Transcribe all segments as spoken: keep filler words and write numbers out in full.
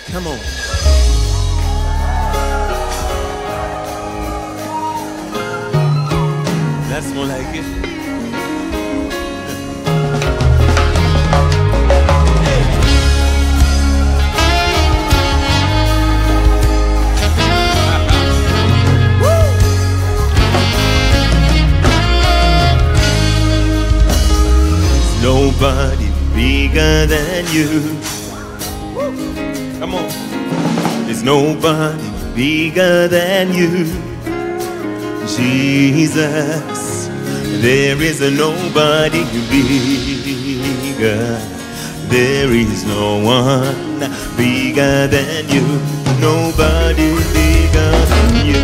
Come on. That's more like it. Nobody bigger than you. Come on. There's nobody bigger than you, Jesus. There is a nobody bigger. There is no one bigger than you. Nobody bigger than you.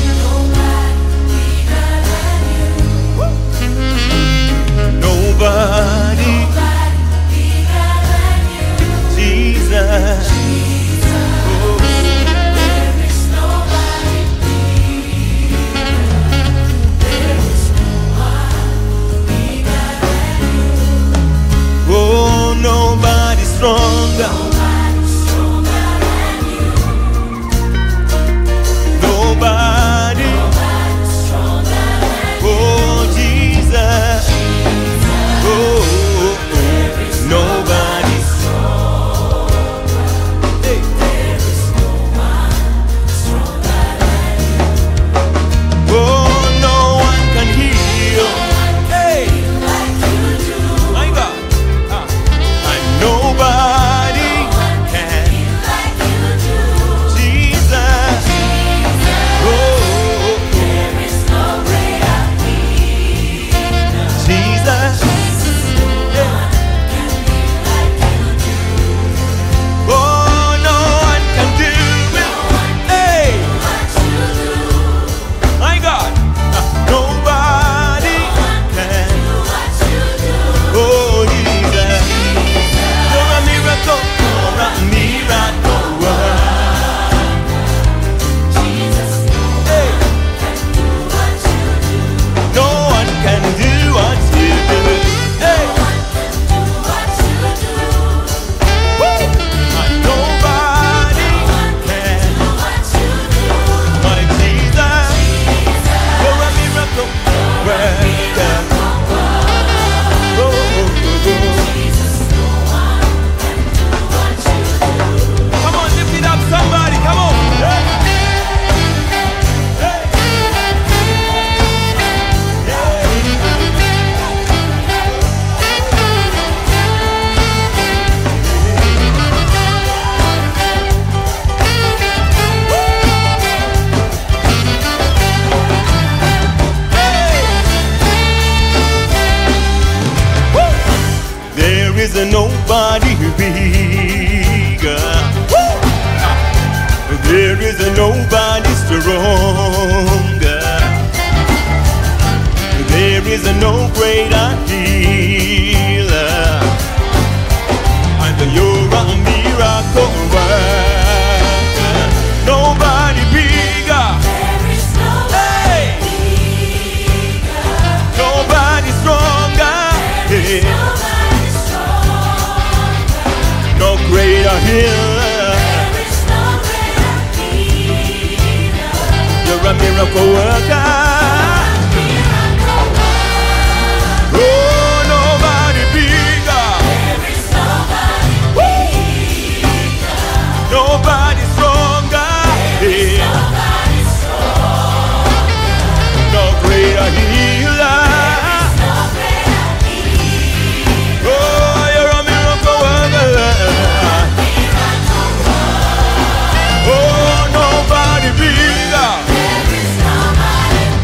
Nobody, Nobody bigger than you. Jesus. Jesus. Oh. There is nobody bigger. There is no one bigger than you. Oh, nobody stronger. Nobody stronger than you. Nobody, nobody stronger than you. Oh, Jesus. Oh, nobody stronger. Hey. There is no one stronger than you. Oh, no one can heal. No one can hey. heal like you do. My God. Ah. And nobody no one can, can heal like you do. Jesus. Jesus. Oh, there is no greater healer. Jesus. Nobody bigger. Woo! There is a nobody stronger. There is a no greater healer. And you're a miracle worker. Nobody bigger. There is nobody hey. bigger. Nobody stronger. There is nobody no greater healer. There is no greater healer. You're a miracle worker. Miracle worker. Oh, nobody bigger. There is nobody bigger. Nobody stronger. There is nobody stronger. No greater healer. Oh, nobody bigger. There is nobody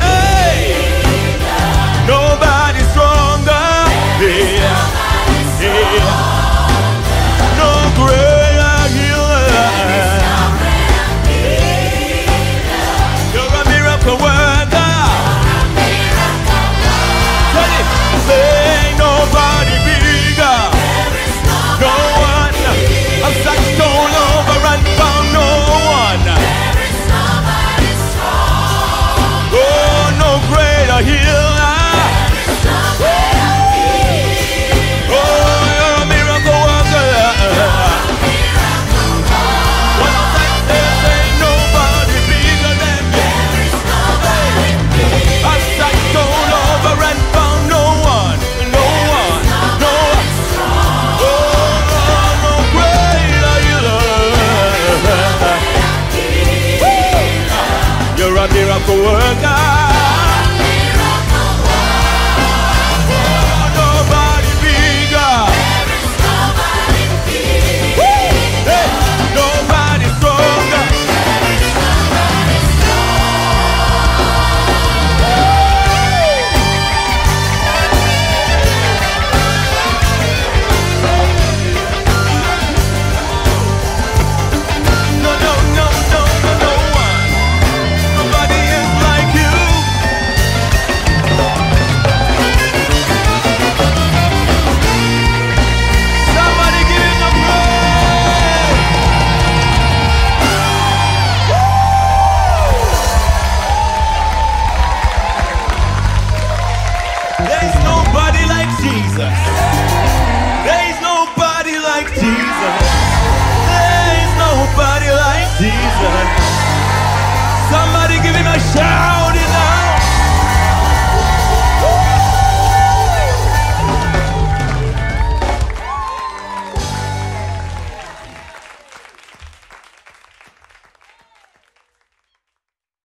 Shout!